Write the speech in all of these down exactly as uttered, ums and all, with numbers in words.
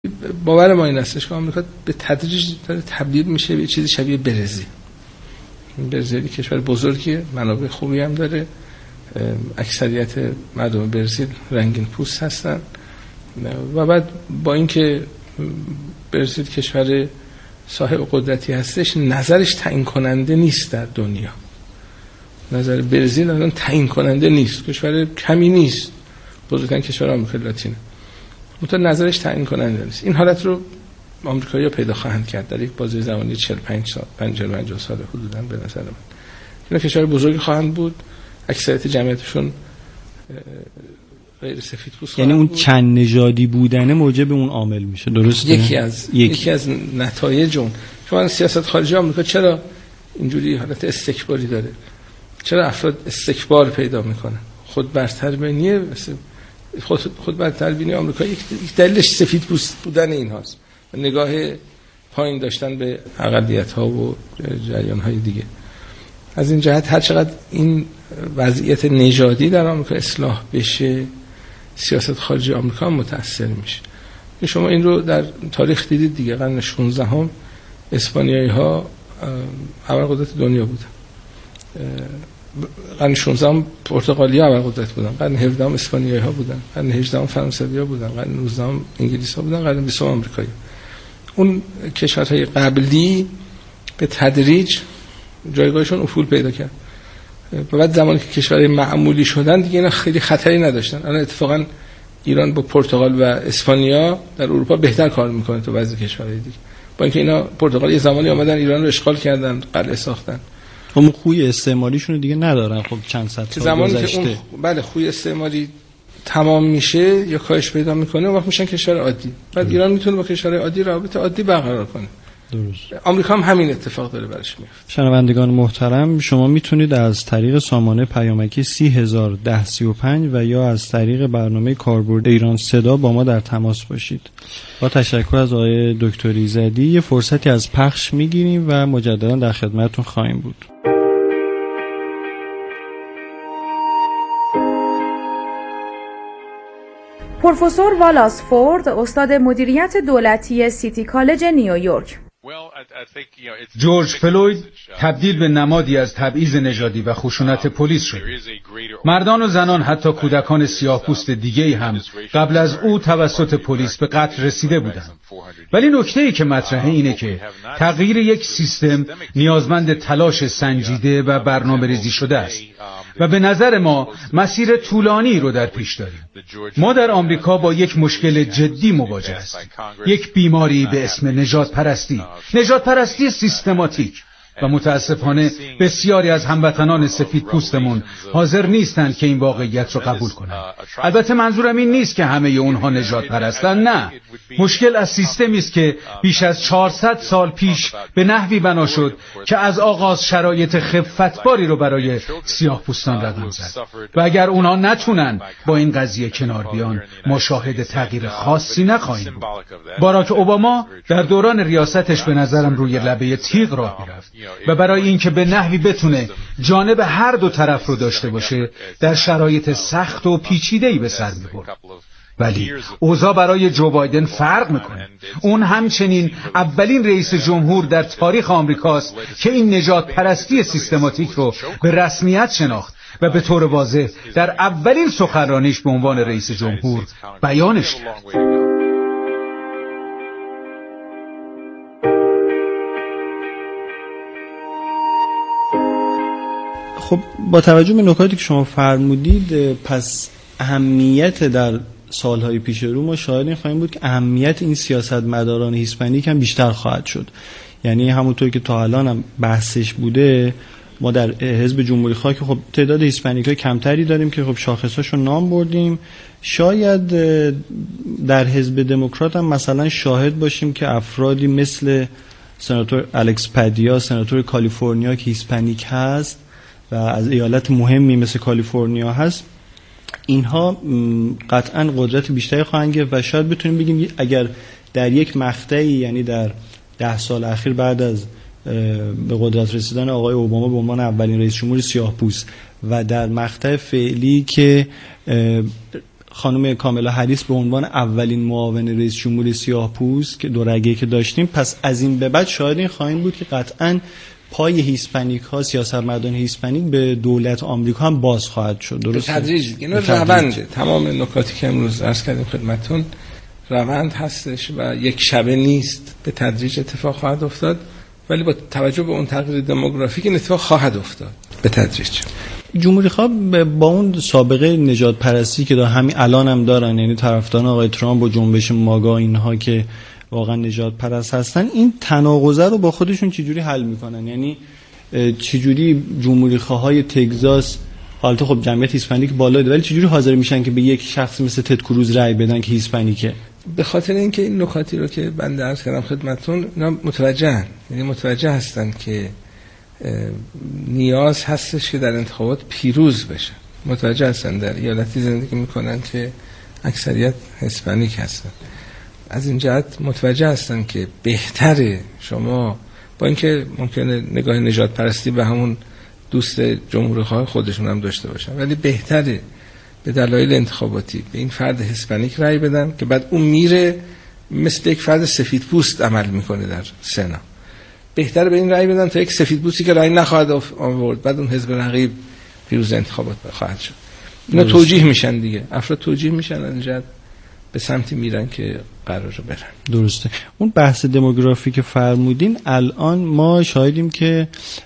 باور ما این هستش که آمریکا به تدریج داره تبدیل میشه به چیزی شبیه برزیل. برزیل کشور بزرگیه، منابع خوبی هم داره، اکثریت مردم برزیل رنگین پوست هستن و بعد با اینکه برزیل کشور صاحب قدرتی هستش، نظرش تعیین کننده نیست در دنیا. نظر برزیل الان تعیین کننده نیست، کشور کمی نیست، بزرگترین کشور آمریکا لاتینه، منتها نظرش تعیین کننده نیست. این حالت رو آمریکایی‌ها پیدا خواهند کرد در یک بازه زمانی چهل و پنج سال، پنجاه سال حدوداً به نظر من. اینا کشور بزرگی خواهند بود، اکثریت جمعیتشون غیر سفید پوست. یعنی اون چند نژادی بودن موجب اون عامل میشه، درسته؟ یکی از یک. یکی از نتایج اون. شما سیاست خارجی آمریکا چرا اینجوری حالت استکباری داره؟ چرا افراد استکبار پیدا میکنن؟ خود برتربینی خود خود برتربینی آمریکا یک دلیلش سفید پوست بودن اینهاست و نگاه پایین داشتن به اقلیت‌ها و جریان‌های دیگه. از این جهت هر چقدر این وضعیت نژادی در آمریکا اصلاح بشه، سیاست خارجی آمریکا متأثر میشه. شما این رو در تاریخ دیدید دیگه. قرن شانزدهم اسپانیایی‌ها اول قدرت دنیا بودن، قرن شانزدهم پرتغالی‌ها اول قدرت بودن، قرن هفدهم اسپانیایی‌ها بودن، قرن هجدهم فرانسوی‌ها بودن، قرن نوزدهم انگلیس‌ها بودن، قرن بیستم آمریکایی. اون کشورهای قبلی به تدریج جایگاهشون افول پیدا کرد و بعد زمانی که کشورهای معمولی شدن دیگه اینا خیلی خطری نداشتن. الان اتفاقا ایران با پرتغال و اسپانیا در اروپا بهتر کار میکنه تو بعضی کشورهای دیگه، با اینکه اینا پرتغال یه زمانی اومدن ایران رو اشغال کردن، قلعه ساختن. هم خوی استعماریشون رو دیگه ندارن. خب چند صد سال گذشته. اون بله خوی استعماری تمام میشه یا کاهش پیدا میکنه و وقت میشن کشور عادی. بعد درست. ایران میتونه با کشور عادی رابطه عادی برقرار کنه. درست. آمریکا هم همین اتفاق داره برش میفته. شنوندگان محترم، شما میتونید از طریق سامانه پیامکی سی هزار ده سی و پنج و یا از طریق برنامه کاربرد ایران صدا با ما در تماس باشید. با تشکر از آقای دکتر ایزدی یه فرصتی از پخش میگیریم و مجددا در خدمتتون خواهیم بود. پروفسور والاس فورد، استاد مدیریت دولتی سیتی کالج نیویورک. جورج فلوید تبدیل به نمادی از تبعیض نژادی و خشونت پلیس شد. مردان و زنان، حتی کودکان سیاه‌پوست دیگه‌ای هم قبل از او توسط پلیس به قتل رسیده بودند. ولی نکته‌ای که مطرحه اینه که تغییر یک سیستم نیازمند تلاش سنجیده و برنامه‌ریزی شده است و به نظر ما مسیر طولانی رو در پیش داریم. ما در آمریکا با یک مشکل جدی مواجه هستیم، یک بیماری به اسم نژاد پرستی، نژاد پرستی سیستماتیک، و متاسفانه بسیاری از هموطنان سفید پوستمون حاضر نیستند که این واقعیت رو قبول کنند. البته منظورم این نیست که همه اونها نژاد پرستن، نه. مشکل از سیستمی است که بیش از چهارصد سال پیش به نحوی بنا شد که از آغاز شرایط خفتباری رو برای سیاه پوستان رقم زد و اگر اونها نتونن با این قضیه کنار بیان، ما شاهد تغییر خاصی نخواهیم بود. باراک اوباما در دوران ریاستش به نظرم روی لبه تیغ راه میرفت و برای اینکه به نحوی بتونه جانب هر دو طرف رو داشته باشه، در شرایط سخت و پیچیده‌ای به سر می‌برد. ولی اوضاع برای جو بایدن فرق میکنه. اون همچنین اولین رئیس جمهور در تاریخ آمریکاست که این نژاد پرستی سیستماتیک رو به رسمیت شناخت و به طور واضح در اولین سخنرانیش به عنوان رئیس جمهور بیانش کرد. خب با توجه به نکاتی که شما فرمودید، پس اهمیت در سالهای پیش رو ما شاهد این خواهیم بود که اهمیت این سیاستمداران هیسپانیک هم بیشتر خواهد شد. یعنی همونطوری که تا الان هم بحثش بوده، ما در حزب جمهوری خواه که خب تعداد هیسپانیک‌های کمتری داریم که خب شاخصاشو نام بردیم. شاید در حزب دموکرات هم مثلا شاهد باشیم که افرادی مثل سناتور الکس پادیا، سناتور کالیفرنیا که هیسپانیک هست و از ایالت مهمی مثل کالیفرنیا هست، اینها قطعا قدرت بیشتری خواهند گرفت و شاید بتونیم بگیم اگر در یک مقطعی، یعنی در ده سال اخیر بعد از به قدرت رسیدن آقای اوباما به عنوان اولین رئیس جمهور سیاه‌پوست و در مقطع فعلی که خانم کاملا هریس به عنوان اولین معاون رئیس جمهور سیاه‌پوست که دو رگه که داشتیم، پس از این به بعد شاید این خواهیم بود که قطعاً پای هیسپانیک ها، سیاستمداران هیسپانیک به دولت آمریکا هم باز خواهد شد. درسته؟ به تدریج. اینا روند، تمام نکاتی که امروز عرض کردیم خدمتتون روند هستش و یک شبه نیست، به تدریج اتفاق خواهد افتاد، ولی با توجه به اون تغییر دموگرافیک این اتفاق خواهد افتاد به تدریج. جمهوری خواه با اون سابقه نژاد پرستی که دا همین الان هم دارن، یعنی طرفداران آقای ترامپ و جنبش ماگا اینها که واقعا نژاد پرست هستن، این تناقضه رو با خودشون چجوری حل میکنن؟ یعنی چجوری جمهوری خواهای تگزاس، حالت خب جمعیت هیسپانیک بالا ده، ولی چجوری حاضر میشن که به یک شخص مثل تد کروز رأی بدن که هیسپانیکه؟ به خاطر اینکه این نکاتی رو که بنده عرض کردم خدمتتون، اینا متوجهن، یعنی متوجه هستن که نیاز هستش که در انتخابات پیروز بشن. متوجه هستن در ایالتی زندگی میکنن که اکثریت هیسپانیک هستن، از این جهت متوجه هستن که بهتره شما، با اینکه ممکنه نگاه نژاد پرستی به همون دوست جمهوری خواه خودشون هم داشته باشن، ولی بهتره به دلایل انتخاباتی به این فرد هیسپانیک رأی بدن که بعد اون میره مثل یک فرد سفید پوست عمل میکنه در سنا. بهتره به این رأی بدن تا یک سفید پوستی که رأی نخواهد آورد، بعد اون حزب رقیب پیروز انتخابات خواهد شد. اینا توجیه میشن دیگه، افراد توجیه میشن، انجام به سمتی میرن که قراره برن. درسته. اون بحث دموگرافی که فرمودین، الان ما شاهدیم که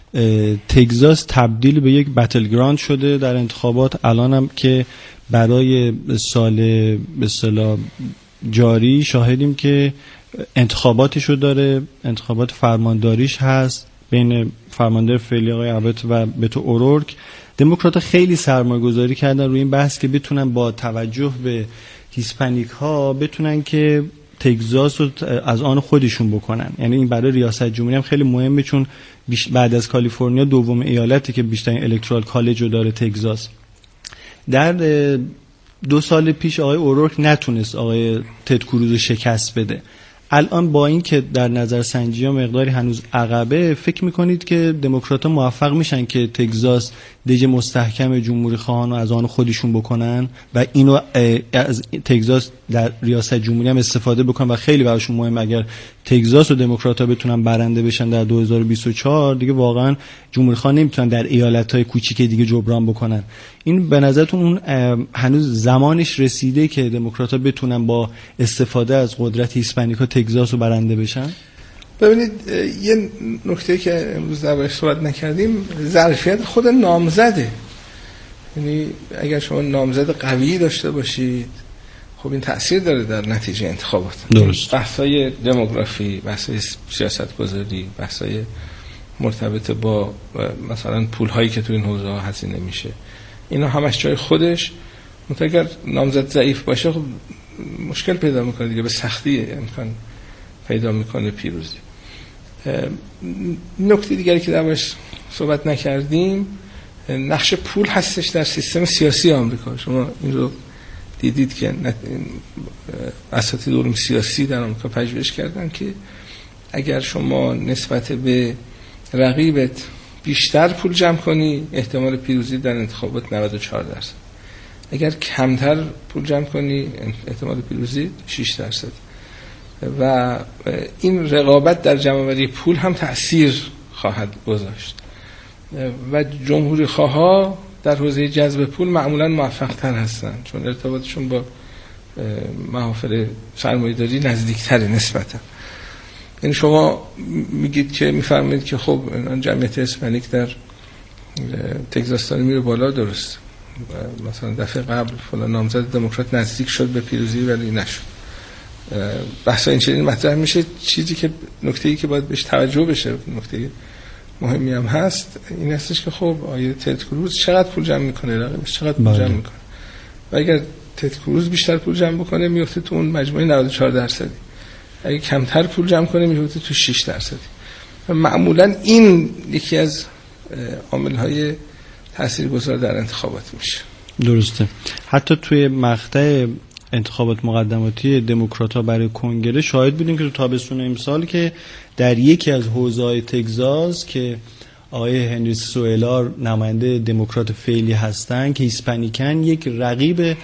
تگزاس تبدیل به یک بتل گراند شده در انتخابات. الان هم که برای سال به اصطلاح جاری شاهدیم که انتخاباتشو داره، انتخابات فرمانداریش هست بین فرماندار فعلی آقای ابت و بتو اورورک. دموکرات‌ها خیلی سرمایه‌گذاری کردن روی این بحث که بتونن با توجه به هیسپانیک ها بتونن که تگزاس رو از آن خودشون بکنن. یعنی این برای ریاست جمهوری هم خیلی مهمه، چون بعد از کالیفرنیا دوم ایالتی که بیشترین الکترال کالج رو داره تگزاس. در دو سال پیش آقای اورورک نتونست آقای تد کروز رو شکست بده. الان با این که در نظر سنجی ها مقداری هنوز عقبه، فکر میکنید که دموکرات‌ها موفق میشن که تگزاس دژ مستحکم جمهوری خواهان رو از آن خودشون بکنن و اینو از تگزاس در ریاست جمهوری هم استفاده بکنن و خیلی براشون مهم، اگر تگزاس و دموکرات‌ها بتونن برنده بشن در دو هزار و بیست و چهار، دیگه واقعا جمهوری خواهان نمیتونن در ایالت‌های کوچیک دیگه جبران بکنن. این به نظرتون اون هنوز زمانش رسیده که دموکرات‌ها بتونن با استفاده از قدرت هیسپانیک‌ها تگزاس رو برنده بشن؟ ببینید یه نکته که امروز دربارش صحبت نکردیم، ظرفیت خود نامزده. یعنی اگر شما نامزد قوی داشته باشید، خب این تأثیر داره در نتیجه انتخابات. درست. بحث‌های دموگرافی، بحث‌های سیاست‌گذاری، بحث‌های مرتبط با مثلا پول‌هایی که تو این حوزه‌ها هزینه میشه، اینا همش جای خودش. مثلا اگر نامزد ضعیف باشه، خب مشکل پیدا میکنه دیگه، به سختی امکان پیدا میکنه پیروزی. نکته دیگری که دربارش صحبت نکردیم، نقش پول هستش در سیستم سیاسی آمریکا. شما این رو دیدید که اساتید علوم سیاسی در آمریکا پژوهش کردن که اگر شما نسبت به رقیبت بیشتر پول جمع کنی، احتمال پیروزی در انتخابات نود و چهار درصد. اگر کمتر پول جمع کنی، احتمال پیروزی شش درصد. و این رقابت در جمع‌آوری پول هم تأثیر خواهد گذاشت و جمهوری خواها در حوزه جذب پول معمولا موفق تر هستن، چون ارتباطشون با محافل سرمایه‌داری نزدیکتره نسبتا. یعنی شما میگید که میفرمایید که خب جمعیت هیسپانیک در تگزاس داره میره بالا، درست، مثلا دفعه قبل فلان نامزد دموکرات نزدیک شد به پیروزی ولی نشد. بحث این چنین مطرح میشه. چیزی که نکته‌ای که باید بهش توجه بشه، نکته مهمی هم هست، این هستش که خب آیه تد کروز چقدر پول جمع میکنه، رقیبش چقدر پول جمع میکنه، و اگر تد کروز بیشتر پول جمع بکنه میفته تو اون مجموعه نود و چهار درصدی، اگه کمتر پول جمع کنه میفته تو شش درصدی. و معمولا این یکی از عامل‌های تاثیرگذار در انتخابات میشه. درسته. حتی توی مقطع انتخابات مقدماتی دموکرات‌ها برای کنگره شاهد بودیم که تو تابستون امسال که در یکی از حوزه‌های تگزاس که آقای هنری سوئلار نماینده دموکرات فعلی هستن که هیسپانیکن، یک رقیب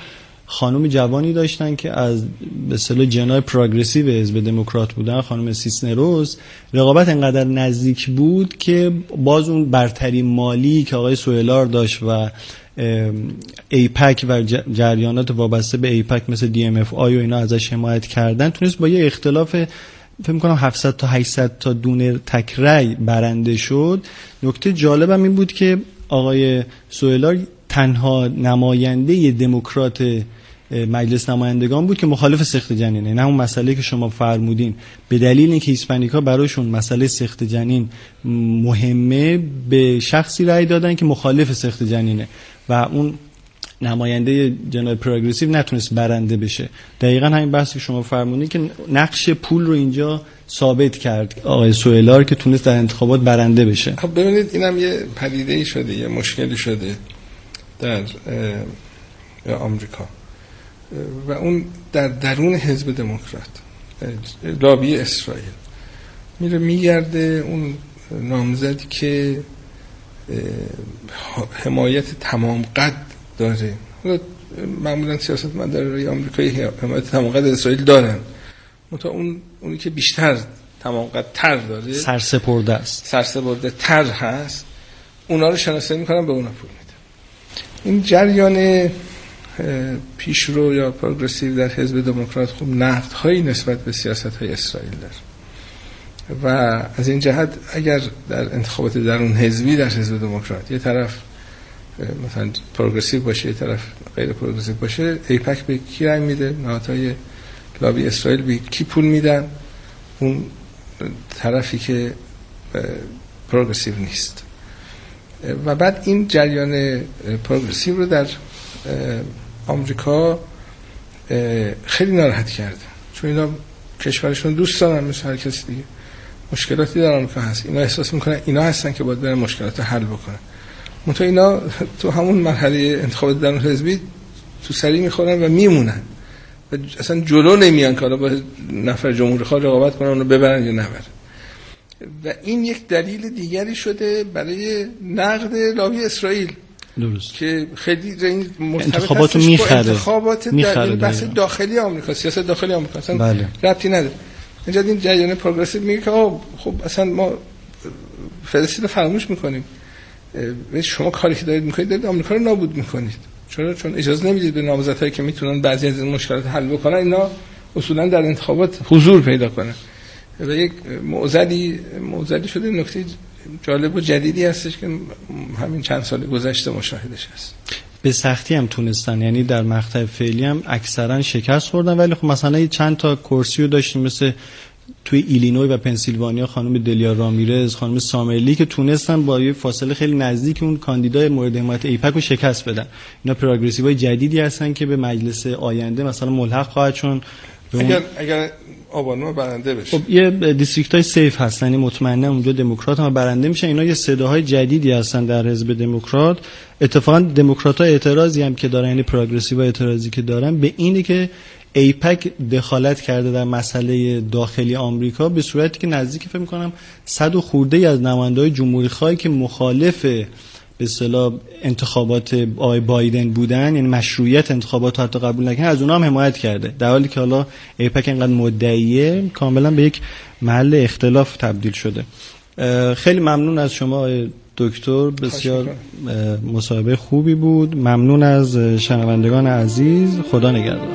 خانم جوانی داشتن که از به اصطلاح جناح پروگرسیو حزب دموکرات بودن، خانم سیسنروس. رقابت انقدر نزدیک بود که باز اون برتری مالی که آقای سوئلار داشت و ایپک و جریانات وابسته به ایپک مثل دی ام اف آی و اینا ازش حمایت کردن، تونست با یه اختلاف فکر می‌کنم هفتصد تا هشتصد تا دونه تک رأی برنده شد. نکته جالبم این بود که آقای سوئلار تنها نماینده دموکرات مجلس نمایندگان بود که مخالف سخت جنینه. نه اون مسئله که شما فرمودین، به دلیل اینکه هیسپانیکا براشون مسئله سخت جنین مهمه به شخصی رأی دادن که مخالف سخت جنینه و اون نماینده جناح پروگرسیو نتونست برنده بشه. دقیقاً همین بحثی که شما فرمودین که نقش پول رو اینجا ثابت کرد آقای سوئلار که تونست در انتخابات برنده بشه. خب ببینید اینم یه پدیده‌ای شده، یه مشکلی شده در آمریکا و اون در درون حزب دموکرات، لابی اسرائیل میره میگرده اون نامزدی که حمایت تمام قد داره. معمولا سیاستمدارای آمریکایی حمایت تمام قد اسرائیل دارن، منتها اون اونی که بیشتر تمام قد تر داره، سرسپرده است، سرسپرده تر هست، اونا رو شناسایی میکنن، به اونا پول میده. این جریان پیشرو یا پروگرسیو در حزب دموکرات خوب نقدهایی نسبت به سیاست‌های اسرائیل داره و از این جهت اگر در انتخابات درون حزبی در حزب دموکرات یه طرف مثلا پروگرسیو باشه یه طرف غیر پروگرسیو باشه، ایپک به کی رای میده؟ نهادهای لابی اسرائیل به کی پول میدن؟ اون طرفی که پروگرسیو نیست. و بعد این جریان پروگرسیو رو در آمریکا خیلی ناراحت کرده، چون اینا کشورشون دوست دارن مثل هر کسی دیگه. مشکلاتی در آمریکا هست، اینا احساس میکنن اینا هستن که باید برن مشکلات رو حل بکنن. منتها اینا تو همون مرحله انتخابات درون حزبی تو سری میخورن و میمونن و اصلا جلو نمیان که حالا با نفر جمهوری خواه رقابت کنن اونو ببرن یا نبرن. و این یک دلیل دیگری شده برای نقد لابی اسرائیل، درست، که خیلی انتخاباتو میخره، انتخابات در بحث داخلی آمریکا، سیاست داخلی آمریکا اصلا بله. ربطی نداره. اینجا این جریان پروگرسیو میگه که خب اصلا ما فلسطین رو فراموش میکنیم، شما کاری که دارید میکنید دارید آمریکا رو نابود میکنید. چرا؟ چون اجازه نمیدید به نامزدهایی که میتونن بعضی از این مشکلات حل بکنن اینا اصولا در انتخابات حضور پیدا کنن. و یک معضلی معضلی شده. نکته جالب و جدیدی هستش که همین چند سال گذشته مشاهدش هست. به سختی هم تونستن، یعنی در مقطع فعلی هم اکثرا شکست خوردن، ولی خب مثلا چند تا کرسی رو داشتیم مثل توی ایلینوی و پنسیلوانیا خانم دلیا رامیرز، خانم سامرلی که تونستن با یه فاصله خیلی نزدیک اون کاندیدای مورد حمایت ایپک رو شکست بدن. اینا پروگرسیوهای جدیدی هستن که به مجلس آینده مثلا ملحق خواهد شون. اگر اگر آبانو برنده بشه، خب یه دیستریکت‌های سیف هستن، یعنی مطمئنا اونجا دموکرات هم برنده میشن. اینا یه صداهای جدیدی هستن در حزب دموکرات. اتفاقا دموکرات‌ها اعتراضی هم که دارن، یعنی پروگرسیوها اعتراضی که دارن به اینه که ایپک دخالت کرده در مسئله داخلی آمریکا به صورتی که نزدیک فکر می‌کنم صد و خورده از نماینده‌های جمهوری‌خواهی که مخالف به اصطلاح انتخابات آقای بایدن بودن، یعنی مشروعیت انتخابات حتی قبول نکردن، از اونها هم حمایت کرده، در حالی که حالا ایپک اینقدر مدعیه کاملا به یک محل اختلاف تبدیل شده. خیلی ممنون از شما دکتر، بسیار مصاحبه خوبی بود. ممنون از شنوندگان عزیز. خدا نگهدار.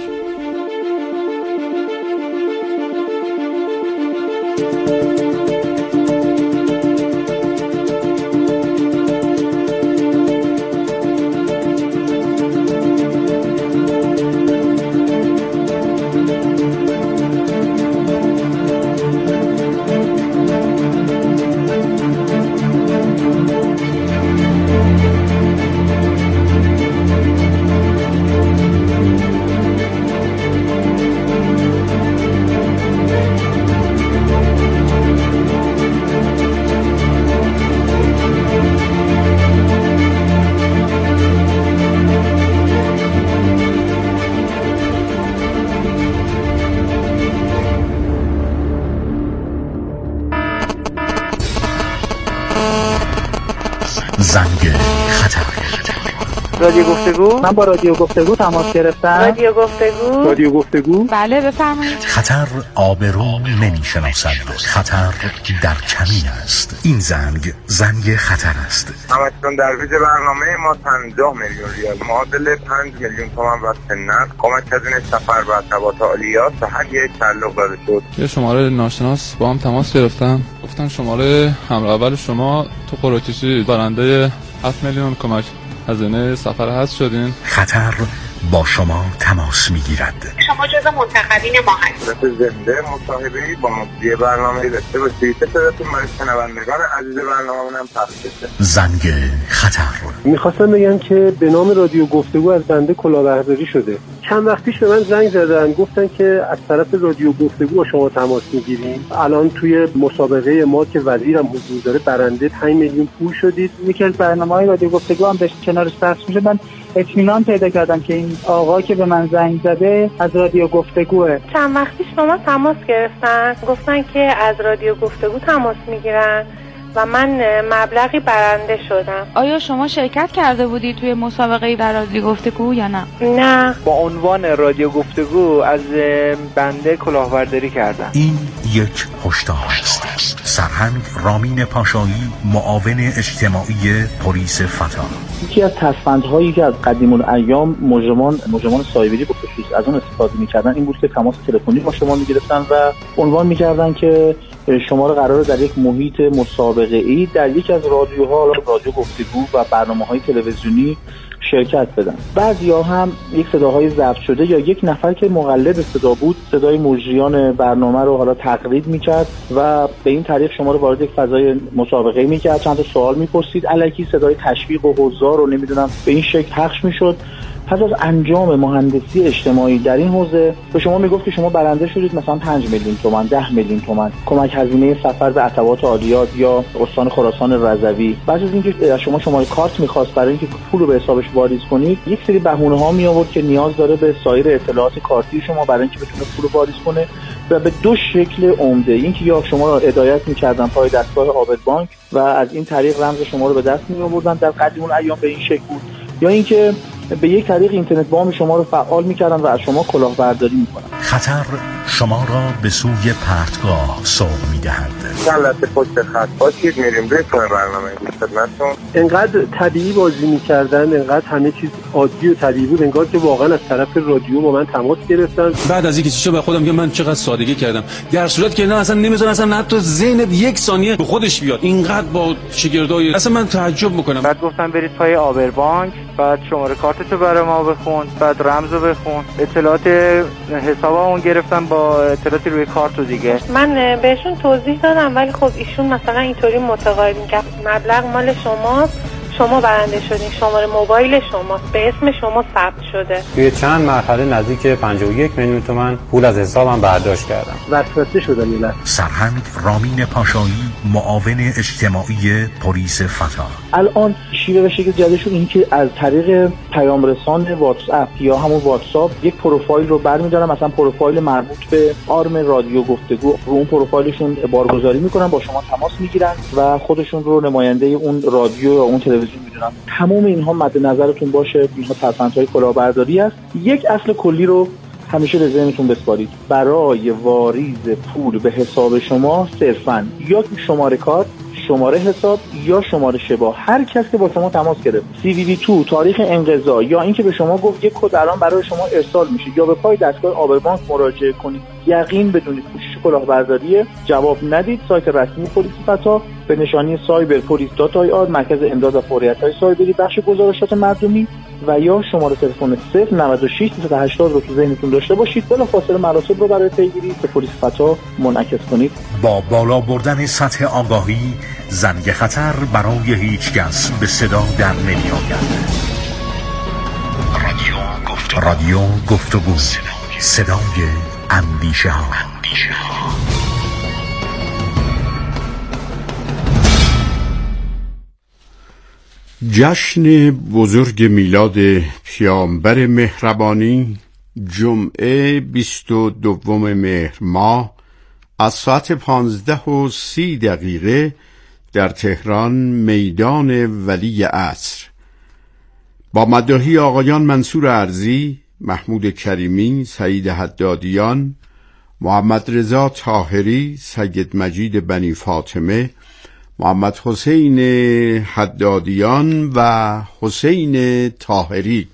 زنگ خطر. رادیو گفتگو. من با رادیو گفتگو تماس گرفتم. رادیو گفتگو. رادیو گفتگو. بله بفرمایید. خطر آبرو نمیشناسد، خطر در کمین است. این زنگ زنگ خطر است. همچنان در ویژه برنامه ما پنجاه میلیون ریال معادل پنج میلیون تومان واسه نقد کمک هزینه سفر و ارتباط عالیات به هر یک تعلق داده شد. یه شماره ناشناس با هم تماس گرفتم، گفتن شماره همراه اول شما تو قرعه‌کشی برنده هفت میلیون کمک هزینه سفر هست شدین. خطر با شما تماس میگیرد. شما جزو منتخبین ما هستید. زنده مصاحبه‌ای با مجری برنامه داشته باشید. صداتون برای شنوندگان عزیز برنامه‌مون هم پخش بشه. زنگ خطر. می‌خواستم بگم که به نام رادیو گفتگو از بنده کلاهبرداری شده. چند وقت پیش به من زنگ زدن، گفتن که از طرف رادیو گفتگو با شما تماس میگیریم. الان توی مسابقه ما که وزیرم حضور داره برنده پنج میلیون پول شدید. یکی از برنامه‌های رادیو گفتگو هم به کنارش پخش میشه. من اطمینان پیدا کردم که این آقا که به من زنگ زده از رادیو گفتگوه. چند وقت پیش با ما تماس گرفتن، گفتن که از رادیو گفتگو تماس میگیرن و من مبلغی برنده شدم. آیا شما شرکت کرده بودی توی مسابقه در رادیو گفتگو یا نه؟ نه. با عنوان رادیو گفتگو از بنده کلاهبرداری کردم. این یک هشدار است. سرهنگ رامین پاشایی، معاون اجتماعی پلیس فتا. یکی از تصفندهایی که از قدیم الایام مجرمان مجرمان سایبری به خصوص از اون استفاده می‌کردن این بود که تماس تلفنی با شما می‌گرفتن و عنوان می‌کردن که شما رو قراره در یک محیط مسابقه‌ای در یک از رادیوها، رادیو گفتگو و برنامه‌های تلویزیونی شرکت بدن. بعضیا هم یک صداهای ضبط شده یا یک نفر که مقلد صدا بود صدای مجریان برنامه رو حالا تقلید میکرد و به این طریق شما رو وارد یک فضای مسابقه میکرد، چند تا سوال میپرسید، الکی صدای تشویق و حضار رو نمیدونم به این شکل پخش میشد. پس از انجام مهندسی اجتماعی در این حوزه به شما میگفت که شما برنده شدید مثلا پنج میلیون تومان، ده میلیون تومان کمک هزینه سفر به ارتباط عالیات یا استان خراسان رضوی. بعد از اینکه شما شماره کارت میخواست برای اینکه پول رو به حسابش واریز کنید، یک سری بهونه ها می آورد که نیاز داره به سایر اطلاعات کارتی شما برای اینکه بتونه پول رو واریز کنه و به دو شکل عمده. اینکه یا شما رو هدایت می‌کردن پای دستگاه عابد بانک و از این طریق رمز شما رو به دست می‌آوردن، در قدیم الایام به این شکل بود، یا اینکه به یک طریق اینترنت بانک شما رو فعال می‌کردن و از شما کلاهبرداری می‌کنن. خطر شما را به سوی پرتگاه سوق می‌دهد. چند لحظه پشت خط باشید، میریم روی برنامه گوش خدمتتون. انقدر طبیعی بازی می‌کردن، انقدر همه چیز عادی و طبیعی بود، انگار که واقعا از طرف رادیو با من تماس گرفتن. بعد از اینکه چیزا به خودم میگم من چقدر سادگی کردم، در صورتی که نه اصلا نمی‌ذارن اصلا حتی ذهنت یک ثانیه به خودش بیاد. اینقدر با شگردای اصلا من تعجب می‌کنم. بعد گفتم برید پای عابر بانک، بعد شماره کارتتو برای ما بخون، بعد رمزو بخون، اطلاعات حسابمون گرفتم با اطلاعاتی روی کارت و دیگه. من بهشون توضیح دادم ولی خب ایشون مثلا اینطوری متقاعد می‌کرد مبلغ مال شماست، شما برنده شدین، شماره موبایل شما به اسم شما ثبت شده. توی چند مرحله نزدیک پنجاه و یک میلیون تومان پول از حسابم برداشت کردم. وسوسه شدم یه لحظه. سرهنگ رامین پاشایی، معاون اجتماعی پلیس فتا. الان شیوه و شکل جدیدشون این که از طریق پیام رسان واتس اپ یا همون واتساپ یک پروفایل رو برمی‌دارن، مثلا پروفایل مربوط به آرم رادیو گفتگو، رو اون پروفایلشون بارگذاری میکنن، با شما تماس میگیرن و خودشون رو نماینده اون رادیو یا اون تلویزیون میدونن. تمام اینها مد نظرتون باشه، اینها تصمیم‌های کلاهبرداری است. یک اصل کلی رو همیشه به ذهنتون بسپارید. برای واریز پول به حساب شما صرفاً یا شماره کارت، شماره حساب یا شماره شبا، هر کس که با شما تماس گرفت، سی وی وی دو، تاریخ انقضا یا اینکه به شما گفت یک کد الان برای شما ارسال میشه یا به پای دستگاه عابر بانک مراجعه کنید، یقین بدونید کوشش کلاهبرداریه. جواب ندید. سایت رسمی پلیس فتا به نشانی سایبر پلیس دات آی آر، مرکز امداد و فوریت‌های سایبری، بخش گزارشات مردمی، و یا شماره تلفن صفر نود و شش صد و هشتاد رو تو ذهنتون داشته باشید. بلافاصله مراسم رو برای پیگیری به پلیس فتا منعکس کنید. با بالا بردن سطح آگاهی، زنگ خطر برای هیچ کس به صدا در نمی آید. رادیو گفتگو، رادیو گفتگو، صدای اندیشه ها. جشن بزرگ میلاد پیامبر مهربانی جمعه بیست و دوم مهر ماه از ساعت پانزده و سی دقیقه در تهران میدان ولی عصر. با مداحی آقایان منصور ارزی، محمود کریمی، سعید حدادیان، محمد رضا طاهری، سید مجید بنی فاطمه، محمد حسین حدادیان و حسین طاهری.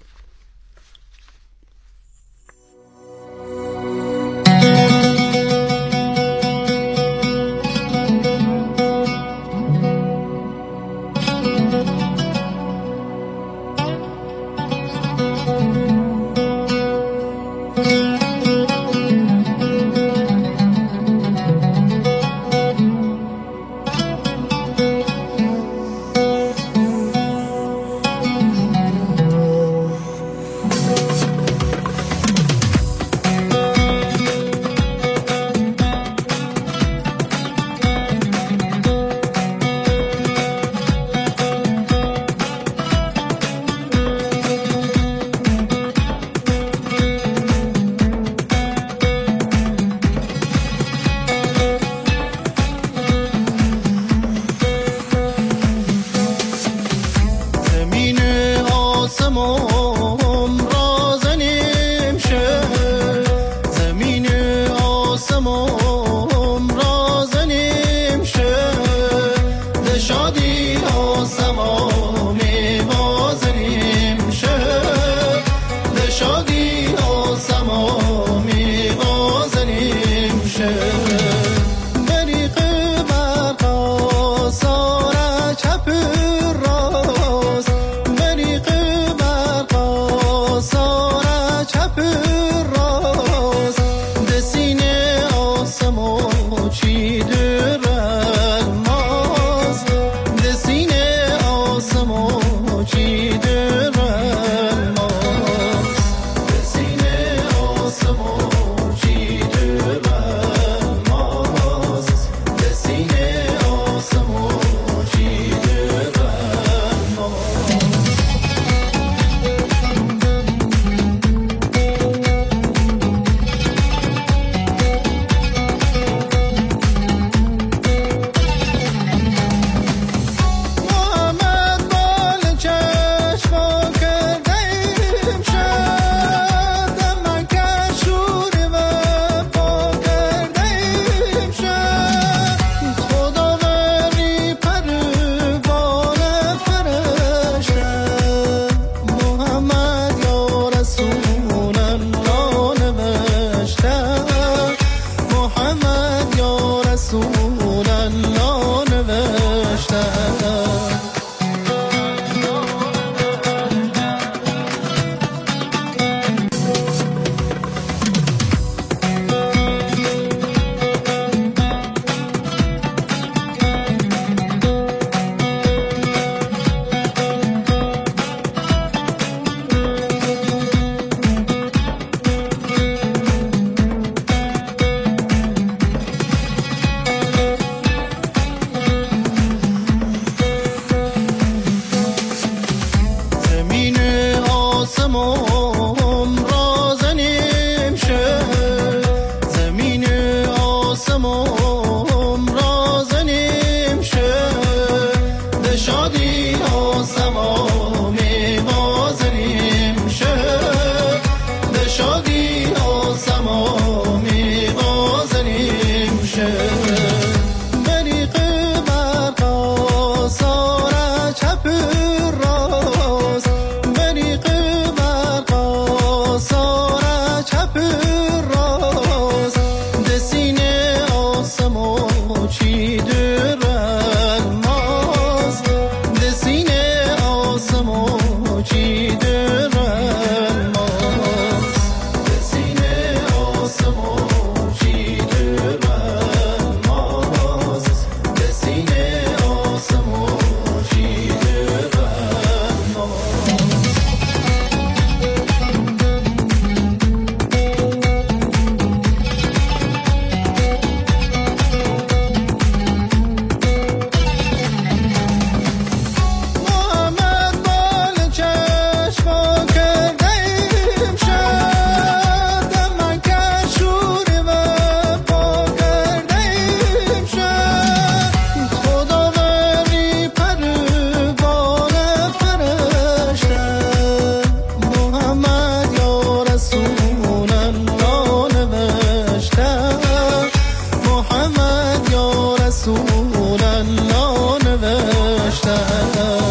رسول الله نوشتم.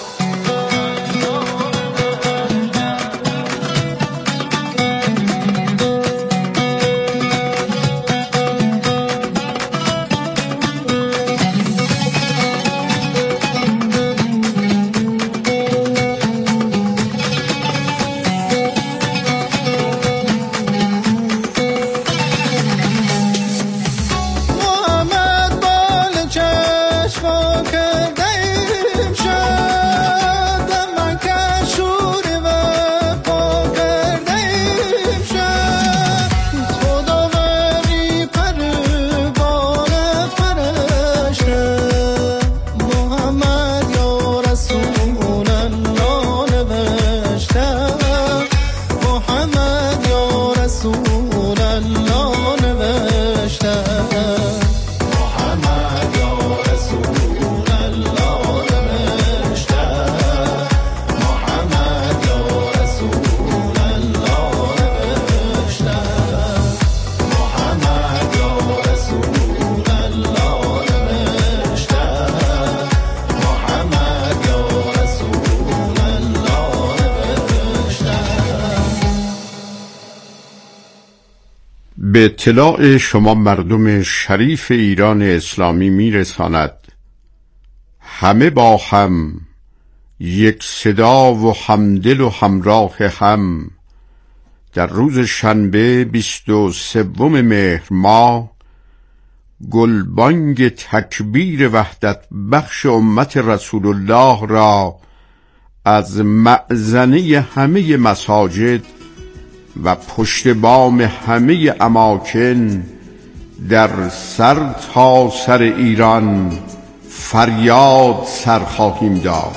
به اطلاع شما مردم شریف ایران اسلامی میرساند همه با هم یک صدا و همدل و همراه هم در روز شنبه بیست و سوم مهر ماه گلبانگ تکبیر وحدت بخش امت رسول الله را از مأذنه همه مساجد و پشت بام همه اماکن در سر تا سر ایران فریاد سر خواهیم داد.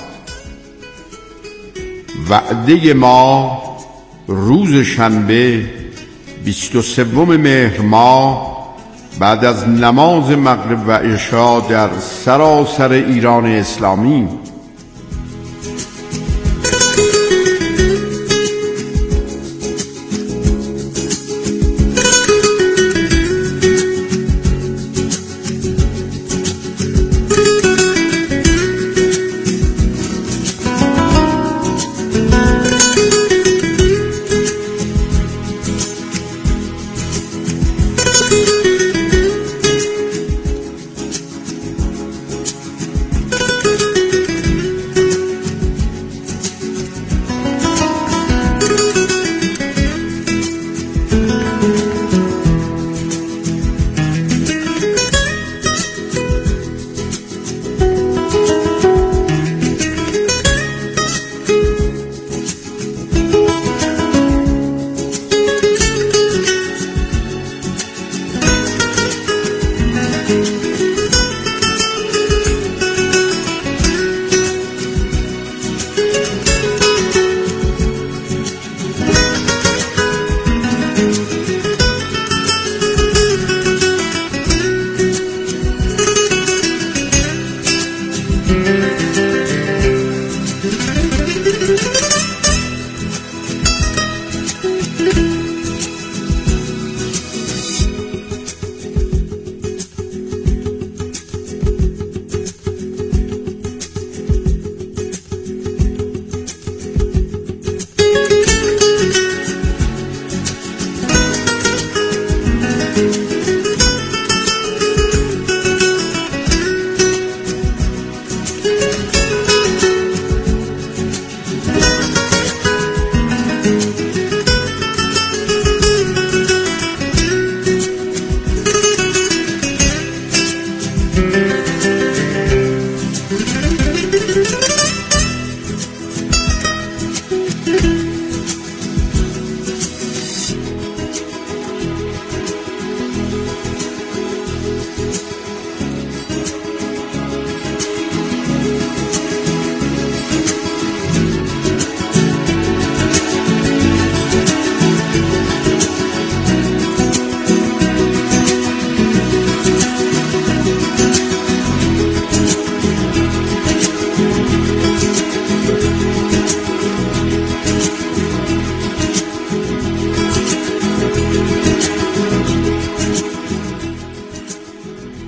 وعده ما روز شنبه بیست و سوم مهر ماه بعد از نماز مغرب و عشا در سراسر ایران اسلامی